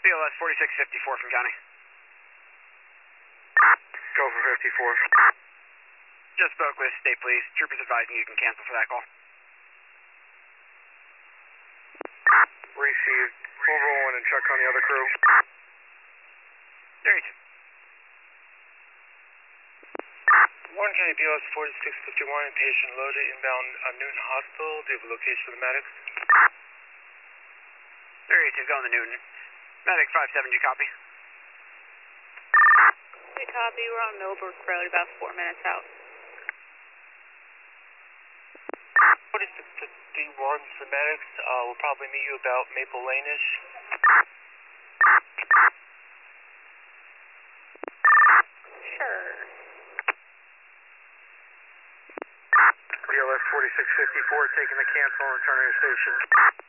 BLS 4654 from County. Go for 54. Just spoke with State Police. Troopers advising you can cancel for that call. Received. We'll roll in and check on the other crew. There you go. Warren County BLS 4651, patient loaded inbound Newton Hospital. Do you have a location for the medics? There you go, going to Newton. Medic 57, you copy? We copy. We're on Millbrook Road, about 4 minutes out. 4651 for medics. We'll probably meet you about Maple Lane-ish. Sure. BLS 4654 taking the cancel and returning to station.